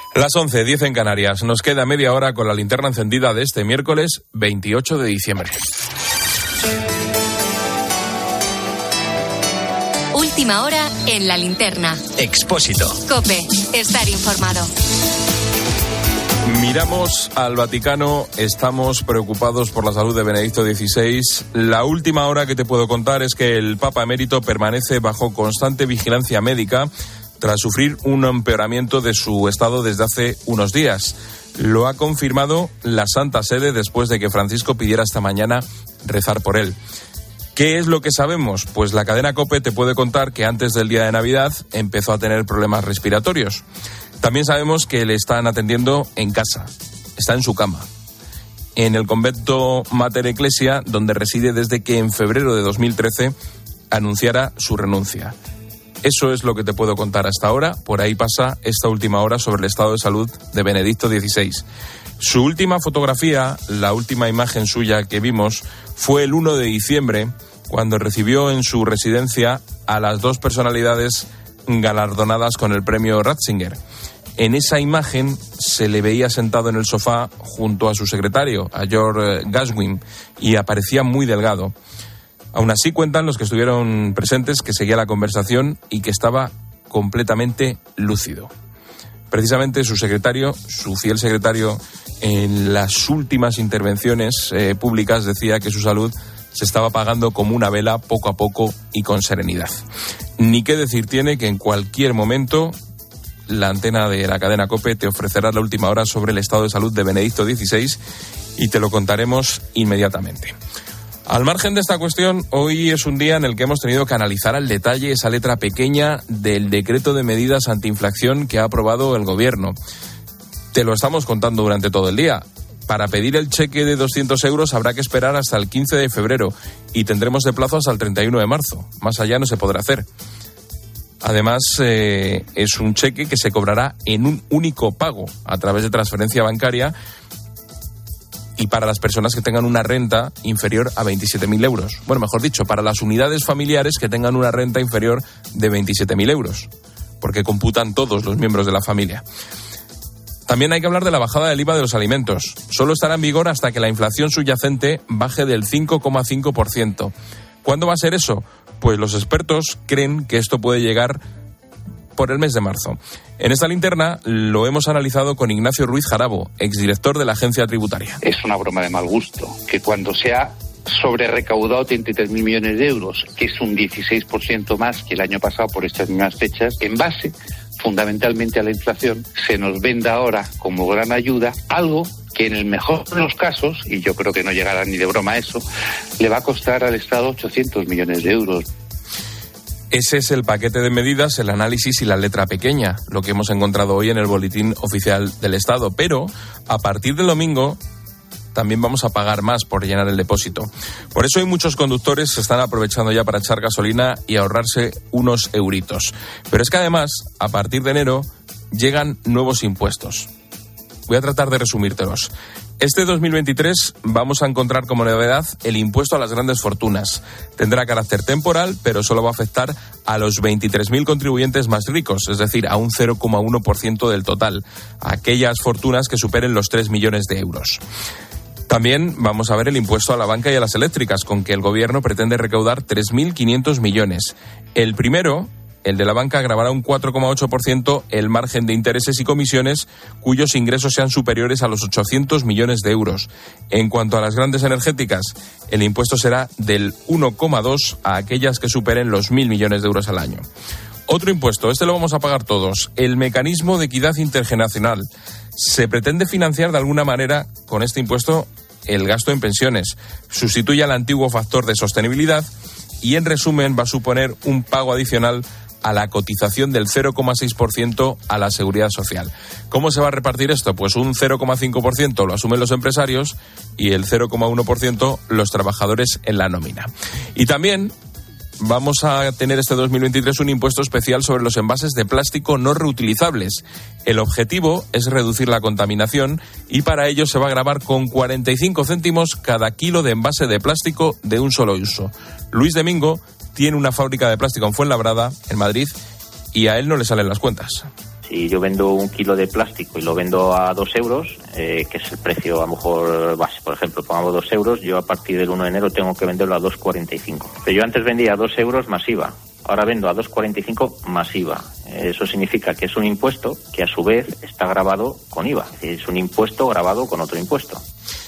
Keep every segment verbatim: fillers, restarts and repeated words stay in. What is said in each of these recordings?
Las once, diez en Canarias. Nos queda media hora con la linterna encendida de este miércoles veintiocho de diciembre. Última hora en la linterna. Expósito. COPE. Estar informado. Miramos al Vaticano, estamos preocupados por la salud de Benedicto dieciséis. La última hora que te puedo contar es que el Papa emérito permanece bajo constante vigilancia médica tras sufrir un empeoramiento de su estado desde hace unos días. Lo ha confirmado la Santa Sede después de que Francisco pidiera esta mañana rezar por él. ¿Qué es lo que sabemos? Pues la cadena COPE te puede contar que antes del día de Navidad empezó a tener problemas respiratorios. También sabemos que le están atendiendo en casa, está en su cama, en el convento Mater Ecclesia, donde reside desde que en febrero de dos mil trece anunciara su renuncia. Eso es lo que te puedo contar hasta ahora. Por ahí pasa esta última hora sobre el estado de salud de Benedicto dieciséis. Su última fotografía, la última imagen suya que vimos, fue el uno de diciembre, cuando recibió en su residencia a las dos personalidades galardonadas con el premio Ratzinger. En esa imagen se le veía sentado en el sofá junto a su secretario, a George Gaswin, y aparecía muy delgado. Aún así cuentan los que estuvieron presentes que seguía la conversación y que estaba completamente lúcido. Precisamente su secretario, su fiel secretario, en las últimas intervenciones eh, públicas decía que su salud se estaba apagando como una vela poco a poco y con serenidad. Ni qué decir tiene que en cualquier momento la antena de la cadena COPE te ofrecerá la última hora sobre el estado de salud de Benedicto dieciséis y te lo contaremos inmediatamente. Al margen de esta cuestión, hoy es un día en el que hemos tenido que analizar al detalle esa letra pequeña del decreto de medidas antiinflación que ha aprobado el Gobierno. Te lo estamos contando durante todo el día. Para pedir el cheque de doscientos euros habrá que esperar hasta el quince de febrero y tendremos de plazo hasta el treinta y uno de marzo. Más allá no se podrá hacer. Además, eh, es un cheque que se cobrará en un único pago a través de transferencia bancaria y para las personas que tengan una renta inferior a veintisiete mil euros. Bueno, mejor dicho, para las unidades familiares que tengan una renta inferior de veintisiete mil euros, porque computan todos los miembros de la familia. También hay que hablar de la bajada del I V A de los alimentos. Solo estará en vigor hasta que la inflación subyacente baje del cinco coma cinco por ciento. ¿Cuándo va a ser eso? Pues los expertos creen que esto puede llegar por el mes de marzo. En esta linterna lo hemos analizado con Ignacio Ruiz Jarabo, exdirector de la Agencia Tributaria. Es una broma de mal gusto que cuando se ha sobre recaudado treinta y tres mil millones de euros, que es un dieciséis por ciento más que el año pasado por estas mismas fechas, en base fundamentalmente a la inflación, se nos venda ahora como gran ayuda algo que en el mejor de los casos, y yo creo que no llegará ni de broma a eso, le va a costar al Estado ochocientos millones de euros. Ese es el paquete de medidas, el análisis y la letra pequeña, lo que hemos encontrado hoy en el Boletín Oficial del Estado. Pero a partir del domingo también vamos a pagar más por llenar el depósito. Por eso hay muchos conductores que se están aprovechando ya para echar gasolina y ahorrarse unos euritos. Pero es que además, a partir de enero, llegan nuevos impuestos. Voy a tratar de resumírtelos. Este dos mil veintitrés vamos a encontrar como novedad el impuesto a las grandes fortunas. Tendrá carácter temporal, pero solo va a afectar a los veintitrés mil contribuyentes más ricos, es decir, a un cero coma uno por ciento del total, a aquellas fortunas que superen los tres millones de euros. También vamos a ver el impuesto a la banca y a las eléctricas, con que el Gobierno pretende recaudar tres mil quinientos millones. El primero, el de la banca, gravará un cuatro coma ocho por ciento el margen de intereses y comisiones cuyos ingresos sean superiores a los ochocientos millones de euros. En cuanto a las grandes energéticas, el impuesto será del uno coma dos a aquellas que superen los mil millones de euros al año. Otro impuesto, este lo vamos a pagar todos, el mecanismo de equidad intergeneracional. Se pretende financiar de alguna manera con este impuesto el gasto en pensiones. Sustituye al antiguo factor de sostenibilidad y, en resumen, va a suponer un pago adicional a la cotización del cero coma seis por ciento a la Seguridad Social. ¿Cómo se va a repartir esto? Pues un cero coma cinco por ciento lo asumen los empresarios y el cero coma uno por ciento los trabajadores en la nómina. Y también vamos a tener este dos mil veintitrés un impuesto especial sobre los envases de plástico no reutilizables. El objetivo es reducir la contaminación y para ello se va a gravar con cuarenta y cinco céntimos cada kilo de envase de plástico de un solo uso. Luis Domingo tiene una fábrica de plástico en Fuenlabrada, en Madrid, y a él no le salen las cuentas. Si yo vendo un kilo de plástico y lo vendo a dos euros, eh, que es el precio a lo mejor base, por ejemplo, pongamos dos euros, yo a partir del uno de enero tengo que venderlo a dos cuarenta y cinco. Pero yo antes vendía a dos euros más I V A. Ahora vendo a dos cuarenta y cinco más I V A. Eso significa que es un impuesto que a su vez está grabado con I V A. Es decir, es un impuesto grabado con otro impuesto.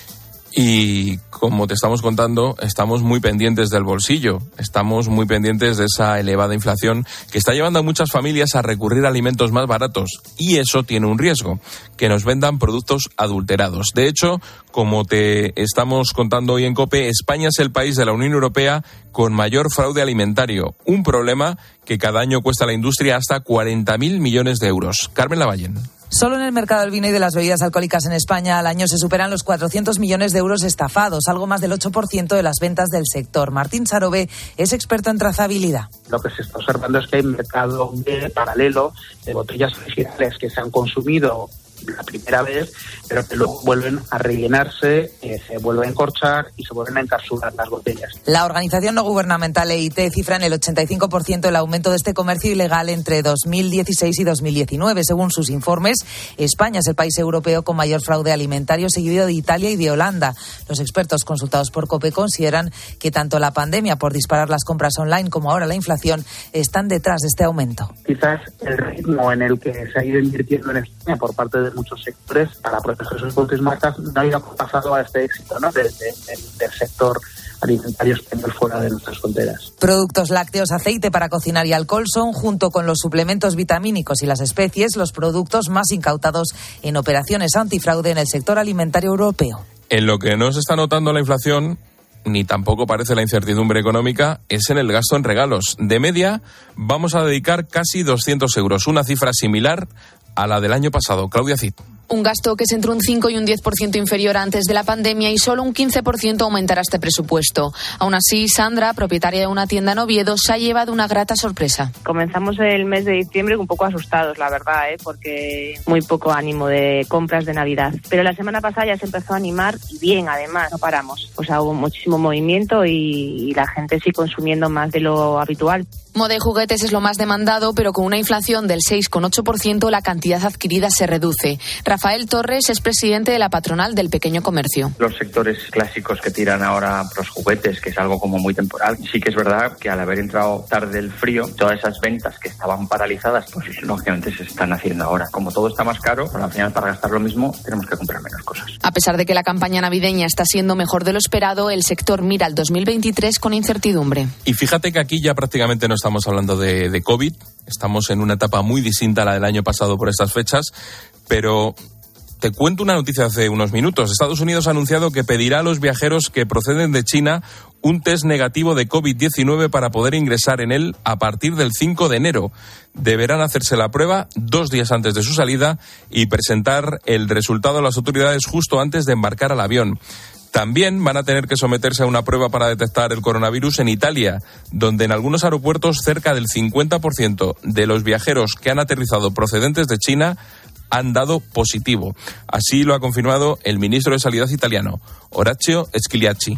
Y como te estamos contando, estamos muy pendientes del bolsillo, estamos muy pendientes de esa elevada inflación que está llevando a muchas familias a recurrir a alimentos más baratos. Y eso tiene un riesgo, que nos vendan productos adulterados. De hecho, como te estamos contando hoy en COPE, España es el país de la Unión Europea con mayor fraude alimentario. Un problema que cada año cuesta a la industria hasta cuarenta mil millones de euros. Carmen Lavallén. Solo en el mercado del vino y de las bebidas alcohólicas en España al año se superan los cuatrocientos millones de euros estafados, algo más del ocho por ciento de las ventas del sector. Martín Sarobe es experto en trazabilidad. Lo que se está observando es que hay un mercado de paralelo de botellas originales que se han consumido la primera vez, pero que luego vuelven a rellenarse, eh, se vuelven a encorchar y se vuelven a encapsular las botellas. La organización no gubernamental E I T cifra en el ochenta y cinco por ciento el aumento de este comercio ilegal entre dos mil dieciséis y dos mil diecinueve. Según sus informes, España es el país europeo con mayor fraude alimentario, seguido de Italia y de Holanda. Los expertos consultados por COPE consideran que tanto la pandemia por disparar las compras online como ahora la inflación están detrás de este aumento. Quizás el ritmo en el que se ha ido invirtiendo en España por parte de muchos sectores para proteger sus productos y marcas no ha ido pasado a este éxito, ¿no? de, de, de, del sector alimentario español fuera de nuestras fronteras. Productos lácteos, aceite para cocinar y alcohol son, junto con los suplementos vitamínicos y las especies, los productos más incautados en operaciones antifraude en el sector alimentario europeo. En lo que no se está notando la inflación, ni tampoco parece la incertidumbre económica, es en el gasto en regalos. De media, vamos a dedicar casi doscientos euros, una cifra similar a la del año pasado. Claudia Cid. Un gasto que es entre un cinco y un diez por ciento inferior a antes de la pandemia y solo un quince por ciento aumentará este presupuesto. Aún así, Sandra, propietaria de una tienda en Oviedo, se ha llevado una grata sorpresa. Comenzamos el mes de diciembre un poco asustados, la verdad, ¿eh? porque muy poco ánimo de compras de Navidad. Pero la semana pasada ya se empezó a animar y bien, además, no paramos. O sea, hubo muchísimo movimiento y, y la gente sigue consumiendo más de lo habitual. Moda y juguetes es lo más demandado, pero con una inflación del seis coma ocho por ciento la cantidad adquirida se reduce. Rafael Torres es presidente de la patronal del pequeño comercio. Los sectores clásicos que tiran ahora los juguetes, que es algo como muy temporal, sí que es verdad que al haber entrado tarde el frío, todas esas ventas que estaban paralizadas, pues lógicamente se están haciendo ahora. Como todo está más caro, al final para gastar lo mismo tenemos que comprar menos cosas. A pesar de que la campaña navideña está siendo mejor de lo esperado, el sector mira al dos mil veintitrés con incertidumbre. Y fíjate que aquí ya prácticamente no estamos hablando de, de COVID, estamos en una etapa muy distinta a la del año pasado por estas fechas, pero te cuento una noticia hace unos minutos. Estados Unidos ha anunciado que pedirá a los viajeros que proceden de China un test negativo de covid diecinueve para poder ingresar en él a partir del cinco de enero. Deberán hacerse la prueba dos días antes de su salida y presentar el resultado a las autoridades justo antes de embarcar al avión. También van a tener que someterse a una prueba para detectar el coronavirus en Italia, donde en algunos aeropuertos cerca del cincuenta por ciento de los viajeros que han aterrizado procedentes de China han dado positivo. Así lo ha confirmado el ministro de Sanidad italiano, Orazio Schigliacci.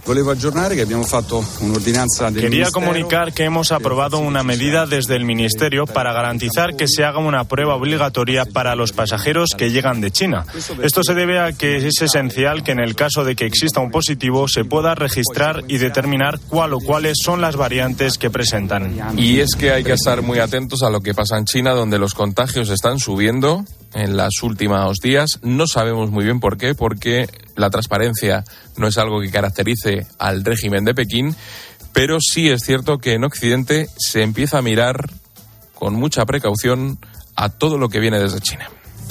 Quería comunicar que hemos aprobado una medida desde el Ministerio para garantizar que se haga una prueba obligatoria para los pasajeros que llegan de China. Esto se debe a que es esencial que en el caso de que exista un positivo se pueda registrar y determinar cuál o cuáles son las variantes que presentan. Y es que hay que estar muy atentos a lo que pasa en China, donde los contagios están subiendo en los últimos días. No sabemos muy bien por qué, porque la transparencia no es algo que caracterice al régimen de Pekín, pero sí es cierto que en Occidente se empieza a mirar con mucha precaución a todo lo que viene desde China.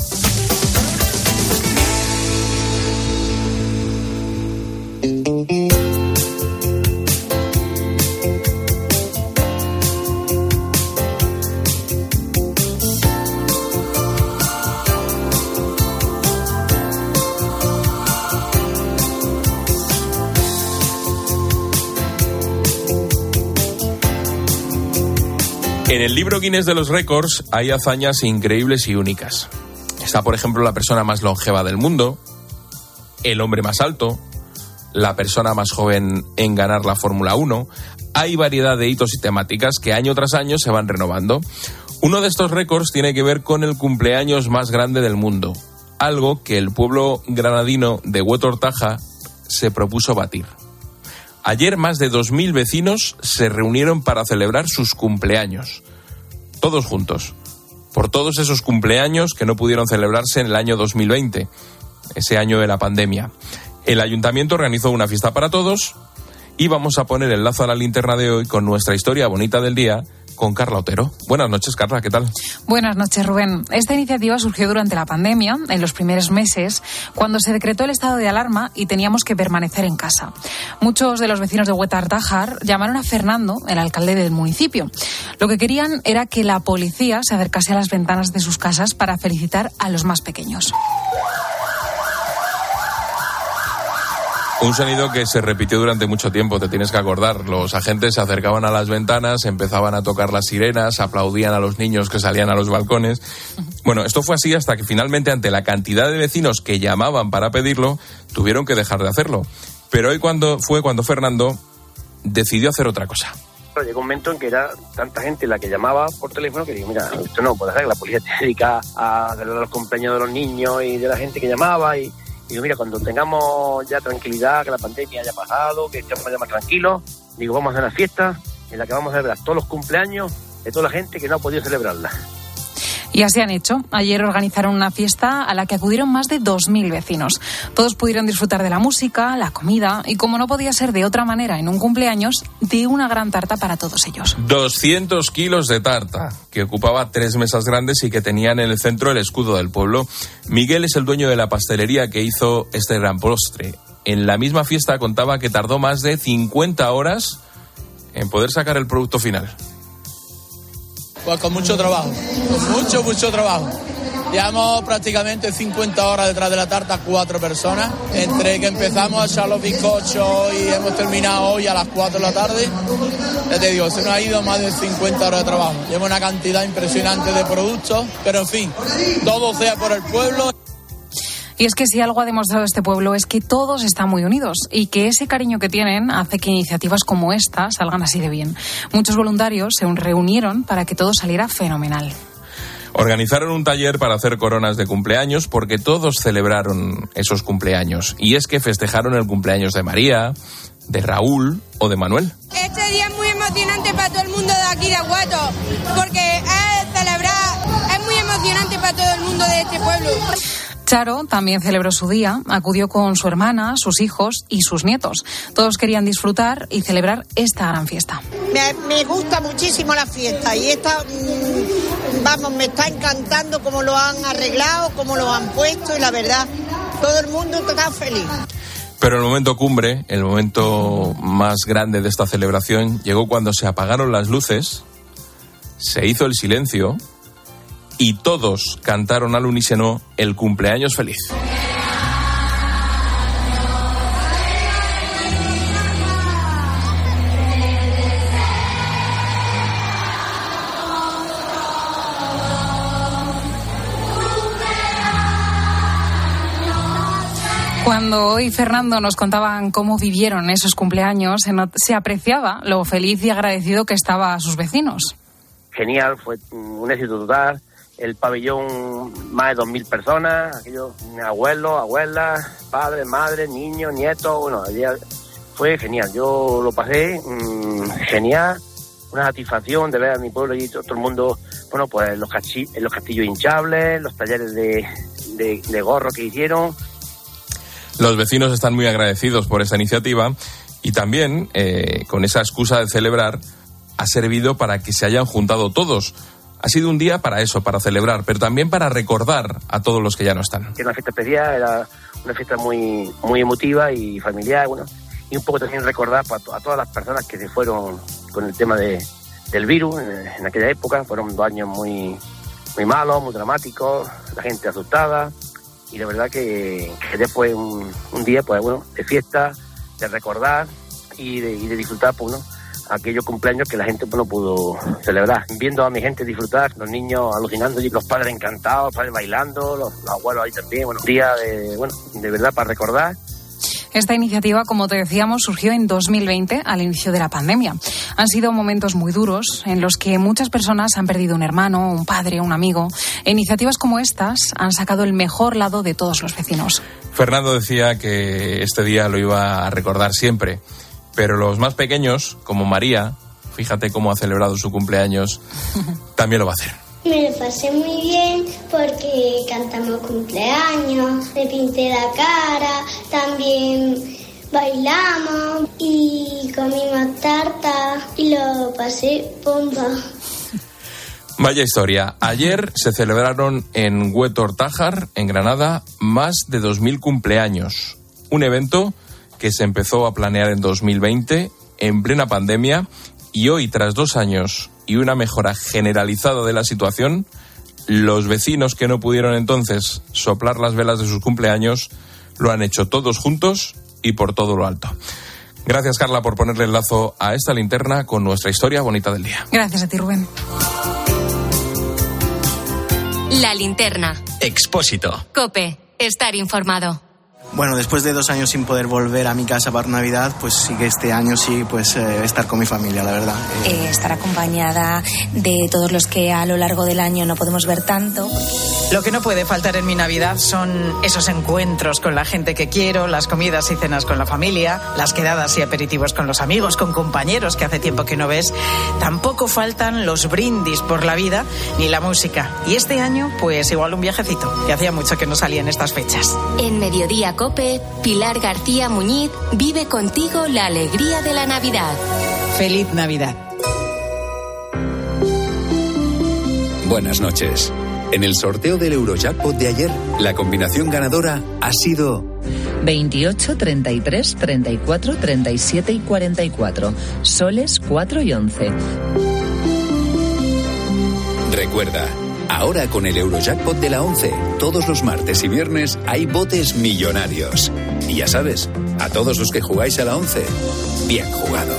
En el libro Guinness de los récords hay hazañas increíbles y únicas. Está, por ejemplo, la persona más longeva del mundo, el hombre más alto, la persona más joven en ganar la Fórmula uno. Hay variedad de hitos y temáticas que año tras año se van renovando. Uno de estos récords tiene que ver con el cumpleaños más grande del mundo, algo que el pueblo granadino de Huetortaja se propuso batir. Ayer más de dos mil vecinos se reunieron para celebrar sus cumpleaños, todos juntos, por todos esos cumpleaños que no pudieron celebrarse en el año dos mil veinte, ese año de la pandemia. El ayuntamiento organizó una fiesta para todos y vamos a poner el lazo a la linterna de hoy con nuestra historia bonita del día, con Carla Otero. Buenas noches, Carla, ¿qué tal? Buenas noches, Rubén. Esta iniciativa surgió durante la pandemia, en los primeros meses, cuando se decretó el estado de alarma y teníamos que permanecer en casa. Muchos de los vecinos de Huetartájar llamaron a Fernando, el alcalde del municipio. Lo que querían era que la policía se acercase a las ventanas de sus casas para felicitar a los más pequeños. Un sonido que se repitió durante mucho tiempo, te tienes que acordar. Los agentes se acercaban a las ventanas, empezaban a tocar las sirenas, aplaudían a los niños que salían a los balcones. Bueno, esto fue así hasta que finalmente, ante la cantidad de vecinos que llamaban para pedirlo, tuvieron que dejar de hacerlo. Pero hoy cuando fue cuando Fernando decidió hacer otra cosa. Llegó un momento en que era tanta gente la que llamaba por teléfono que digo, mira, esto no puede ser, que la policía se dedica a celebrar los cumpleaños de los niños y de la gente que llamaba y... Digo, mira, cuando tengamos ya tranquilidad, que la pandemia haya pasado, que estemos ya más tranquilos, digo, vamos a hacer una fiesta en la que vamos a celebrar todos los cumpleaños de toda la gente que no ha podido celebrarla. Y así han hecho. Ayer organizaron una fiesta a la que acudieron más de dos mil vecinos. Todos pudieron disfrutar de la música, la comida y, como no podía ser de otra manera en un cumpleaños, de una gran tarta para todos ellos. doscientos kilos de tarta, que ocupaba tres mesas grandes y que tenían en el centro el escudo del pueblo. Miguel es el dueño de la pastelería que hizo este gran postre. En la misma fiesta contaba que tardó más de cincuenta horas en poder sacar el producto final. Pues con mucho trabajo, con mucho, mucho trabajo. Llevamos prácticamente cincuenta horas detrás de la tarta, cuatro personas. Entre que empezamos a echar los bizcochos y hemos terminado hoy a las cuatro de la tarde, ya te digo, se nos ha ido más de cincuenta horas de trabajo. Lleva una cantidad impresionante de productos, pero en fin, todo sea por el pueblo. Y es que si algo ha demostrado este pueblo es que todos están muy unidos y que ese cariño que tienen hace que iniciativas como esta salgan así de bien. Muchos voluntarios se reunieron para que todo saliera fenomenal. Organizaron un taller para hacer coronas de cumpleaños porque todos celebraron esos cumpleaños. Y es que festejaron el cumpleaños de María, de Raúl o de Manuel. Este día es muy emocionante para todo el mundo de aquí de Hueto, porque es celebrar, es muy emocionante para todo el mundo de este pueblo. Charo también celebró su día, acudió con su hermana, sus hijos y sus nietos. Todos querían disfrutar y celebrar esta gran fiesta. Me, me gusta muchísimo la fiesta y esta, mmm, vamos, me está encantando cómo lo han arreglado, cómo lo han puesto y la verdad, todo el mundo está feliz. Pero el momento cumbre, el momento más grande de esta celebración, llegó cuando se apagaron las luces, se hizo el silencio y todos cantaron al unísono el cumpleaños feliz. Cuando hoy Fernando nos contaban cómo vivieron esos cumpleaños, se, not- se apreciaba lo feliz y agradecido que estaba a sus vecinos. Genial, fue un éxito total. El pabellón, más de dos mil personas, aquellos abuelos, abuelas, padres, madres, niños, nietos. Bueno, el día fue genial. Yo lo pasé mmm, genial, una satisfacción de ver a mi pueblo y todo el mundo, bueno, pues los, cachi- los castillos hinchables, los talleres de, de, de gorro que hicieron. Los vecinos están muy agradecidos por esta iniciativa y también, eh, con esa excusa de celebrar, ha servido para que se hayan juntado todos. Ha sido un dí para eso, para celebrar, pero también para recordar a todos los que ya no están. Era una fiesta especial, era una fiesta muy muy emotiva y familiar, bueno, y un poco también recordar a, to- a todas las personas que se fueron con el tema de, del virus en, en aquella época. Fueron dos años muy, muy malos, muy dramáticos, la gente asustada, y la verdad que, que después un, un día, pues bueno, de fiesta, de recordar y de, y de disfrutar, pues, ¿no?, aquellos cumpleaños que la gente pues, no pudo celebrar. Viendo a mi gente disfrutar, los niños alucinando, y los padres encantados, los padres bailando, los, los abuelos ahí también. Bueno, un día de, bueno, de verdad para recordar. Esta iniciativa, como te decíamos, surgió en dos mil veinte, al inicio de la pandemia. Han sido momentos muy duros en los que muchas personas han perdido un hermano, un padre, un amigo. E iniciativas como estas han sacado el mejor lado de todos los vecinos. Fernando decía que este día lo iba a recordar siempre, pero los más pequeños, como María, fíjate cómo ha celebrado su cumpleaños, también lo va a hacer. Me lo pasé muy bien porque cantamos cumpleaños, me pinté la cara, también bailamos y comimos tarta y lo pasé bomba. Vaya historia. Ayer se celebraron en Huetor Tájar, en Granada, más de dos mil cumpleaños. Un evento que se empezó a planear en dos mil veinte, en plena pandemia, y hoy, tras dos años y una mejora generalizada de la situación, los vecinos que no pudieron entonces soplar las velas de sus cumpleaños lo han hecho todos juntos y por todo lo alto. Gracias, Carla, por ponerle el lazo a esta linterna con nuestra historia bonita del día. Gracias a ti, Rubén. La linterna. Expósito. COPE. Estar informado. Bueno, después de dos años sin poder volver a mi casa para Navidad, pues sí que este año sí, pues eh, estar con mi familia, la verdad. Eh... Eh, estar acompañada de todos los que a lo largo del año no podemos ver tanto. Lo que no puede faltar en mi Navidad son esos encuentros con la gente que quiero, las comidas y cenas con la familia, las quedadas y aperitivos con los amigos, con compañeros que hace tiempo que no ves. Tampoco faltan los brindis por la vida ni la música. Y este año, pues igual un viajecito, que hacía mucho que no salía en estas fechas. En Mediodía COPE, Pilar García Muñiz vive contigo la alegría de la Navidad. Feliz Navidad. Buenas noches. En el sorteo del Eurojackpot de ayer, la combinación ganadora ha sido veintiocho, treinta y tres, treinta y cuatro, treinta y siete y cuarenta y cuatro. Soles cuatro y once. Recuerda, ahora con el Eurojackpot de la once, todos los martes y viernes hay botes millonarios. Y ya sabes, a todos los que jugáis a la once, bien jugado.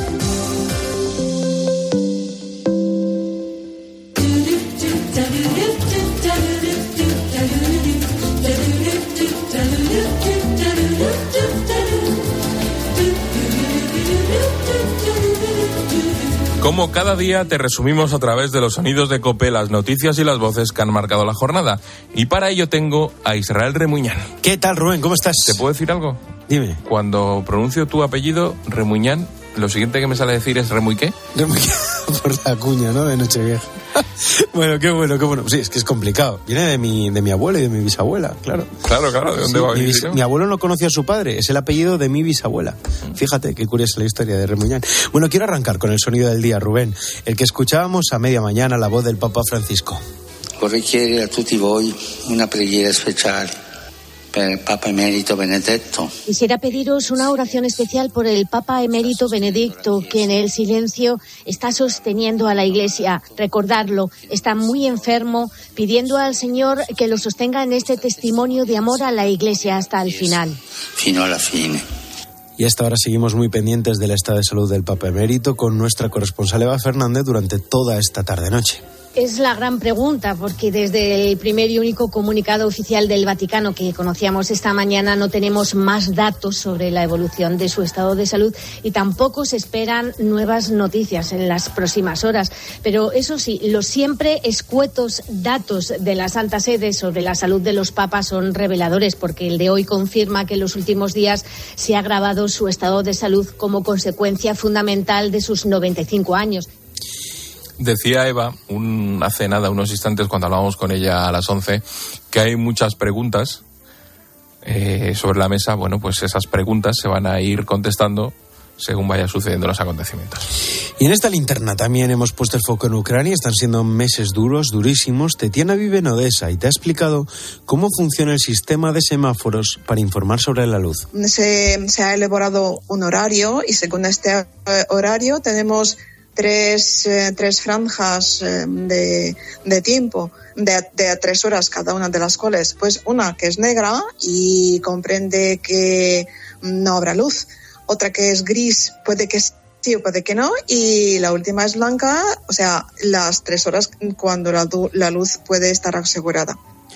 Como cada día te resumimos a través de los sonidos de COPE las noticias y las voces que han marcado la jornada. Y para ello tengo a Israel Remuñán. ¿Qué tal, Rubén? ¿Cómo estás? ¿Te puedo decir algo? Dime. Cuando pronuncio tu apellido, Remuñán, lo siguiente que me sale a decir es ¿Remuy qué? Remuy por la cuña, ¿no? De Nochevieja. Bueno, qué bueno, qué bueno. Sí, es que es complicado. Viene de mi, de mi abuela y de mi bisabuela, claro. Claro, claro. ¿De dónde sí, va a venir? Mi, mi abuelo no conocía a su padre. Es el apellido de mi bisabuela. Fíjate, qué curiosa la historia de Remuñán. Bueno, quiero arrancar con el sonido del día, Rubén. El que escuchábamos a media mañana, la voz del Papa Francisco. Vorrei chiedere a tutti voi una preghiera speciale per il Papa Emerito Benedetto. Quisiera pediros una oración especial por el Papa Emérito Benedicto, que en el silencio está sosteniendo a la Iglesia. Recordarlo, está muy enfermo, pidiendo al Señor que lo sostenga en este testimonio de amor a la Iglesia hasta el final. Fino alla fine. Y hasta ahora seguimos muy pendientes del estado de salud del Papa Emérito con nuestra corresponsal Eva Fernández durante toda esta tarde-noche. Es la gran pregunta, porque desde el primer y único comunicado oficial del Vaticano que conocíamos esta mañana no tenemos más datos sobre la evolución de su estado de salud y tampoco se esperan nuevas noticias en las próximas horas. Pero eso sí, los siempre escuetos datos de la Santa Sede sobre la salud de los papas son reveladores, porque el de hoy confirma que en los últimos días se ha agravado su estado de salud como consecuencia fundamental de sus noventa y cinco años. Decía Eva un, hace nada, unos instantes, cuando hablábamos con ella a las once, que hay muchas preguntas eh, sobre la mesa. Bueno, pues esas preguntas se van a ir contestando según vayan sucediendo los acontecimientos. Y en esta linterna también hemos puesto el foco en Ucrania. Están siendo meses duros, durísimos. Tetiana vive en Odessa y te ha explicado cómo funciona el sistema de semáforos para informar sobre la luz. Se, se ha elaborado un horario y según este horario tenemos Tres, eh, tres franjas eh, de, de tiempo de, de tres horas cada una de las cuales, pues una que es negra y comprende que no habrá luz, otra que es gris, puede que sí o puede que no, y la última es blanca, o sea, las tres horas cuando la, la luz puede estar asegurada.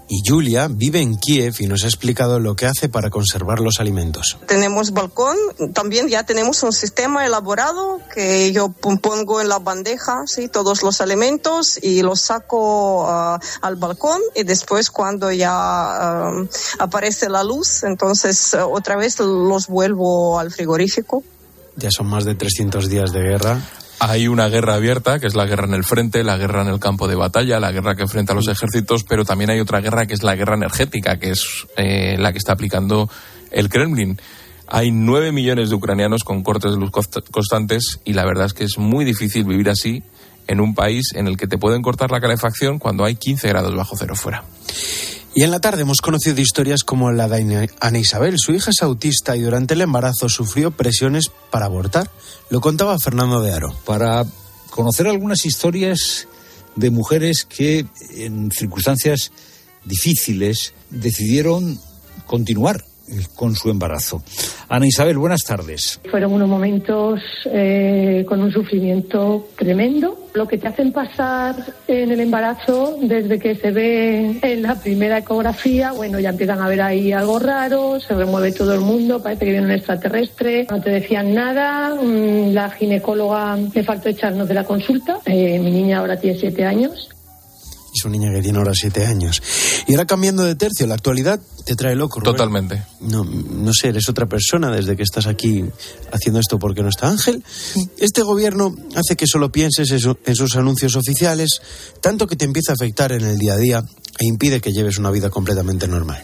Y Julia vive en Kiev y nos ha explicado lo que hace para conservar los alimentos. Tenemos balcón, también ya tenemos un sistema elaborado que yo pongo en la bandeja, ¿sí? Todos los alimentos y los saco uh, al balcón, y después cuando ya uh, aparece la luz, entonces uh, otra vez los vuelvo al frigorífico. Ya son más de trescientos días de guerra. Hay una guerra abierta, que es la guerra en el frente, la guerra en el campo de batalla, la guerra que enfrenta a los ejércitos, pero también hay otra guerra que es la guerra energética, que es eh, la que está aplicando el Kremlin. Hay nueve millones de ucranianos con cortes de luz constantes y la verdad es que es muy difícil vivir así en un país en el que te pueden cortar la calefacción cuando hay quince grados bajo cero fuera. Y en la tarde hemos conocido historias como la de Ana Isabel. Su hija es autista y durante el embarazo sufrió presiones para abortar. Lo contaba Fernando de Aro. Para conocer algunas historias de mujeres que en circunstancias difíciles decidieron continuar con su embarazo. Ana Isabel, buenas tardes. Fueron unos momentos eh, con un sufrimiento tremendo. Lo que te hacen pasar en el embarazo, desde que se ve en la primera ecografía, bueno, ya empiezan a ver ahí algo raro, se remueve todo el mundo, parece que viene un extraterrestre, no te decían nada, la ginecóloga me faltó echarnos de la consulta, eh, mi niña ahora tiene siete años. Es una niña que tiene ahora siete años. Y ahora cambiando de tercio, la actualidad te trae loco, Rubén. Totalmente. No, no sé, eres otra persona desde que estás aquí haciendo esto porque no está Ángel. Este gobierno hace que solo pienses eso, en sus anuncios oficiales, tanto que te empieza a afectar en el día a día e impide que lleves una vida completamente normal.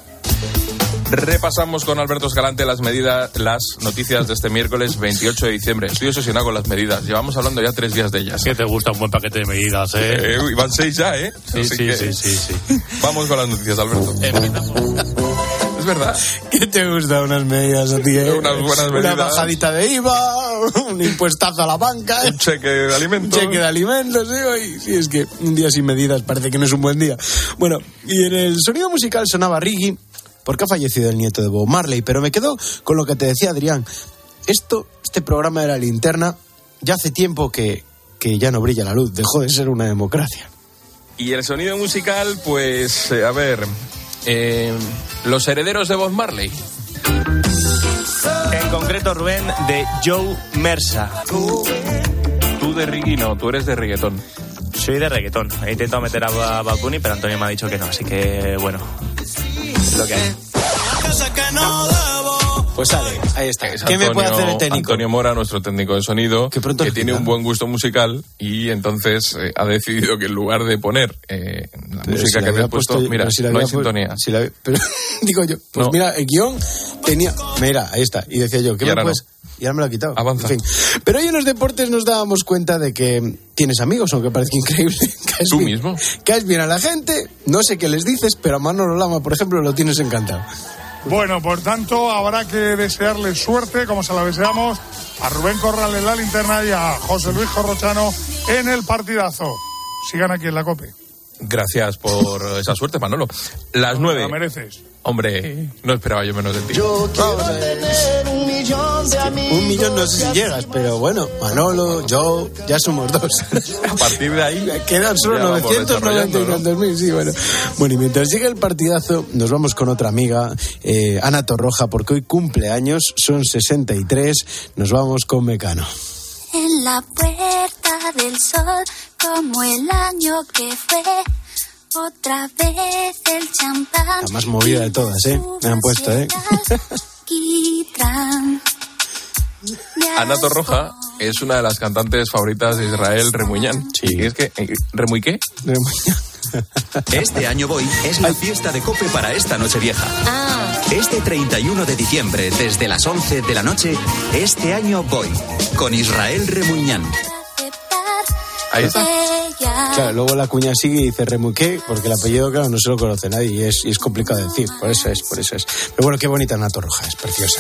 Repasamos con Alberto Escalante las medidas, las noticias de este miércoles veintiocho de diciembre. Estoy obsesionado con las medidas. Llevamos hablando ya tres días de ellas. Que te gusta un buen paquete de medidas, ¿eh? eh van seis ya, ¿eh? Sí, sí, que... sí, sí, sí. Vamos con las noticias, Alberto. Es verdad. ¿Qué te gusta unas medidas a ti, eh? Unas buenas medidas. Una bajadita de I V A, un impuestazo a la banca. Un cheque de alimentos. Un cheque de alimentos, sí, sí, es que un día sin medidas parece que no es un buen día. Bueno, y en el sonido musical sonaba Riggy, porque ha fallecido el nieto de Bob Marley, pero me quedo con lo que te decía Adrián. Esto, este programa de La Linterna, ya hace tiempo que, que ya no brilla la luz, dejó de ser una democracia. Y el sonido musical, pues, eh, a ver, eh, los herederos de Bob Marley. En concreto, Rubén, de Joe Mersa. Tú de reggae no, tú eres de reggaetón. Soy de reggaetón. He intentado meter a Bad Bunny, pero Antonio me ha dicho que no, así que, bueno, lo que hay. Pues sale, ahí está. Es ¿Qué Antonio, me puede hacer el técnico? Antonio Mora, nuestro técnico de sonido, que, que tiene un buen gusto musical y entonces eh, ha decidido que en lugar de poner eh, la pero música si que te has puesto, puesto mira, si no hay sintonía. Si la, pero digo yo, pues no. Mira, el guión tenía... Mira, ahí está. Y decía yo, ¿qué me puedes...? No. Y ahora me lo ha quitado. Avanza. En fin. Pero hoy en los deportes nos dábamos cuenta de que tienes amigos, aunque parece increíble. Caes ¿Tú bien, mismo? Caes bien a la gente, no sé qué les dices, pero a Manolo Lama, por ejemplo, lo tienes encantado. Bueno, por tanto, habrá que desearle suerte, como se la deseamos, a Rubén Corral en La Linterna y a José Luis Corrochano en el partidazo. Sigan aquí en la COPE. Gracias por esa suerte, Manolo. Las nueve. La mereces. Hombre, no esperaba yo menos de ti. Yo quiero tener un millón de amigos. Un millón no sé si llegas, pero bueno, Manolo, yo, ya somos dos. A partir de ahí quedan solo novecientos noventa y tantos mil, sí, bueno. Bueno, y mientras llega el partidazo, nos vamos con otra amiga, eh, Ana Torroja, porque hoy cumple años, son sesenta y tres, nos vamos con Mecano. En la puerta del sol, como el año que fue, otra vez el champán. La más movida de todas, ¿eh? Me han puesto, ¿eh? Ana Torroja es una de las cantantes favoritas de Israel Remuñán. Sí. ¿Y es que ¿Remuy qué? Remuñán. Este año Voy es la fiesta de COPE para esta Nochevieja. Ah. Este treinta y uno de diciembre, desde las once de la noche, este año Voy, con Israel Remuñán. Ahí está. Claro, luego la cuña sigue y dice Remuqué, porque el apellido, claro, no se lo conoce nadie y es, y es complicado de decir. Por eso es, por eso es. Pero bueno, qué bonita Ana Torroja, es preciosa.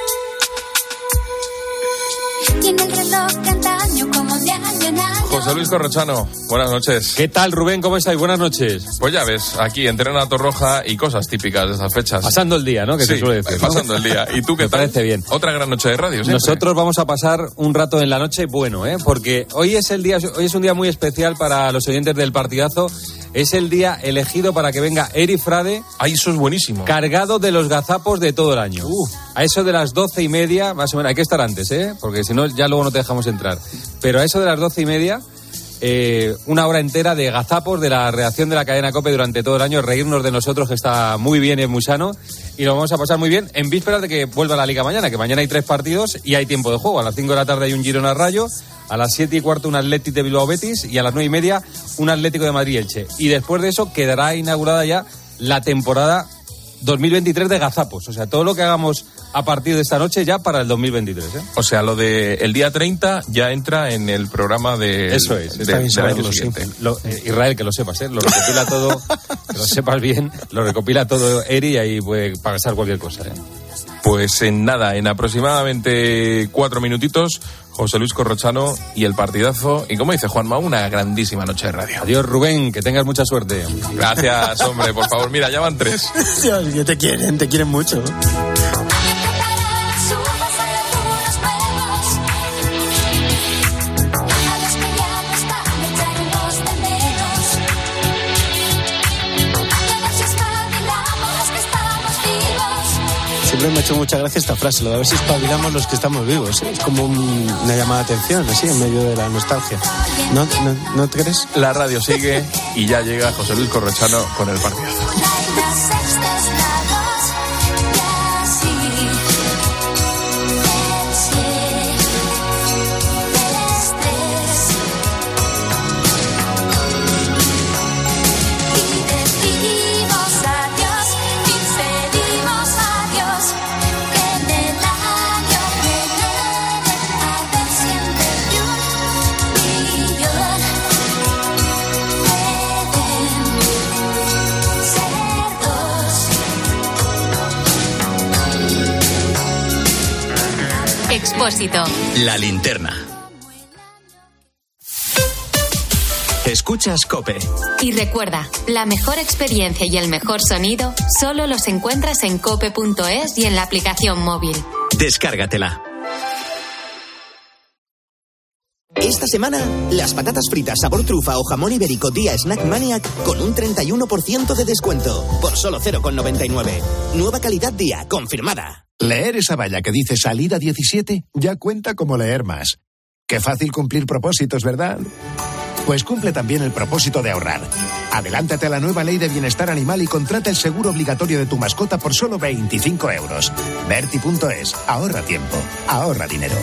Tiene el reloj de antaño como de año en año. José Luis Corrochano, buenas noches. ¿Qué tal, Rubén? ¿Cómo estáis? Buenas noches. Pues ya ves, aquí entre Ana Torroja y cosas típicas de esas fechas. Pasando el día, ¿no? Que sí, se suele decir, ¿no? Pasando el día. ¿Y tú qué Me tal? parece bien. Otra gran noche de radio, siempre. Nosotros vamos a pasar un rato en la noche bueno, ¿eh? Porque hoy es el día, hoy es un día muy especial para los oyentes del partidazo. es el día elegido para que venga Eri Frade. Ay, eso es buenísimo. Cargado de los gazapos de todo el año. Uh. A eso de las doce y media, más o menos, hay que estar antes, ¿eh? Porque si no, ya luego no te dejamos entrar. Pero a eso de las doce y media, eh, una hora entera de gazapos de la redacción de la cadena COPE durante todo el año, reírnos de nosotros, que está muy bien y es muy sano. Y lo vamos a pasar muy bien en vísperas de que vuelva la Liga mañana, que mañana hay tres partidos y hay tiempo de juego. A las cinco de la tarde hay un Girona Rayo, a las siete y cuarto un Athletic de Bilbao Betis y a las nueve y media un Atlético de Madrid Elche. Y después de eso quedará inaugurada ya la temporada dos mil veintitrés de gazapos. O sea, todo lo que hagamos a partir de esta noche ya para el dos mil veintitrés, ¿eh? O sea, lo de el día treinta ya entra en el programa de... Eso es, de, está bien del año saberlo, siguiente. Sí. Lo, eh, Israel, que lo sepas, ¿eh? Lo recopila todo, que lo sepas bien, lo recopila todo Eri y ahí puede pasar cualquier cosa, ¿eh? Pues en nada, en aproximadamente cuatro minutitos, José Luis Corrochano y el partidazo. Y como dice Juanma, una grandísima noche de radio. Adiós, Rubén, que tengas mucha suerte. Gracias, hombre, por favor. Mira, ya van tres. Dios, que te quieren, te quieren mucho. Siempre me ha hecho mucha gracia esta frase, lo de a ver si espabilamos los que estamos vivos, ¿eh? Es como un, una llamada de atención, así, en medio de la nostalgia. ¿No, no, ¿no te crees? La radio sigue y ya llega José Luis Corrochano con el partidazo. Expósito. La linterna. Escuchas COPE. Y recuerda, la mejor experiencia y el mejor sonido solo los encuentras en cope punto es y en la aplicación móvil. Descárgatela. Esta semana, las patatas fritas sabor trufa o jamón ibérico día Snack Maniac con un treinta y uno por ciento de descuento, por solo cero coma noventa y nueve. Nueva calidad día, confirmada. Leer esa valla que dice salida diecisiete ya cuenta como leer más. Qué fácil cumplir propósitos, ¿verdad? Pues cumple también el propósito de ahorrar. Adelántate a la nueva ley de bienestar animal y contrata el seguro obligatorio de tu mascota por solo veinticinco euros. Berti punto es. Ahorra tiempo. Ahorra dinero.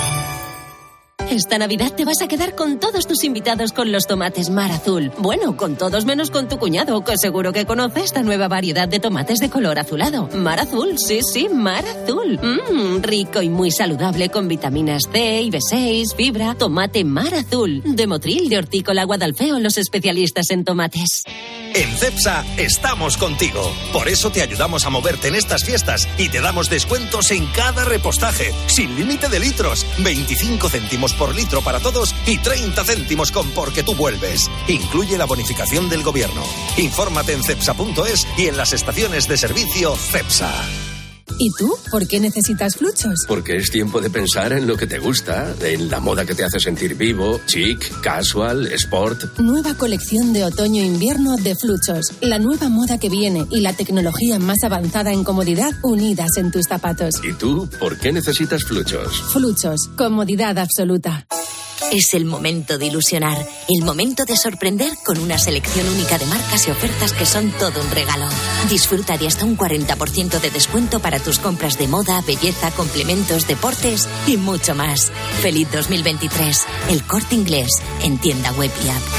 Esta Navidad te vas a quedar con todos tus invitados con los tomates Mar Azul. Bueno, con todos menos con tu cuñado, que seguro que conoce esta nueva variedad de tomates de color azulado. Mar Azul, sí, sí, Mar Azul. Mmm, rico y muy saludable con vitaminas C y B seis, fibra. Tomate Mar Azul. De Motril, de Hortícola Guadalfeo, los especialistas en tomates. En Cepsa estamos contigo. Por eso te ayudamos a moverte en estas fiestas y te damos descuentos en cada repostaje, sin límite de litros, veinticinco céntimos por litro para todos y treinta céntimos con Porque tú vuelves. Incluye la bonificación del gobierno. Infórmate en cepsa punto es y en las estaciones de servicio Cepsa. ¿Y tú? ¿Por qué necesitas Fluchos? Porque es tiempo de pensar en lo que te gusta, en la moda que te hace sentir vivo, chic, casual, sport. Nueva colección de otoño-invierno de Fluchos. La nueva moda que viene y la tecnología más avanzada en comodidad unidas en tus zapatos. ¿Y tú? ¿Por qué necesitas Fluchos? Fluchos. Comodidad absoluta. Es el momento de ilusionar, el momento de sorprender con una selección única de marcas y ofertas que son todo un regalo. Disfruta de hasta un cuarenta por ciento de descuento para tus compras de moda, belleza, complementos, deportes y mucho más. Feliz dos mil veintitrés. El Corte Inglés, en tienda web y app.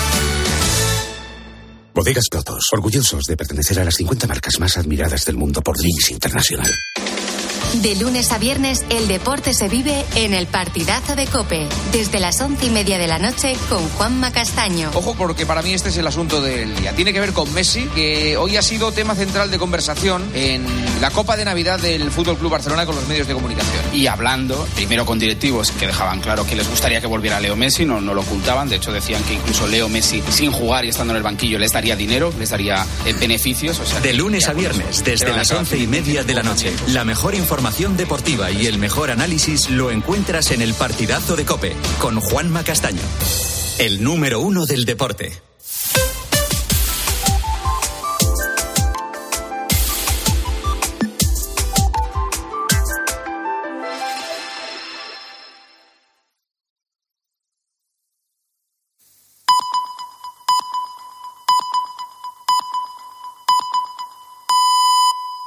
Bodegas Clotos, orgullosos de pertenecer a las cincuenta marcas más admiradas del mundo por Drinks International. De lunes a viernes, el deporte se vive en el partidazo de COPE, desde las once y media de la noche con Juanma Castaño. Ojo, porque para mí este es el asunto del día. Tiene que ver con Messi, que hoy ha sido tema central de conversación en la Copa de Navidad del F C Barcelona con los medios de comunicación. Y hablando, primero con directivos que dejaban claro que les gustaría que volviera Leo Messi, no, no lo ocultaban. De hecho, decían que incluso Leo Messi, sin jugar y estando en el banquillo, les daría dinero, les daría eh, beneficios. O sea, de lunes a viernes, desde las once y media de la noche. La mejor información deportiva y el mejor análisis lo encuentras en el partidazo de COPE con Juanma Castaño, el número uno del deporte.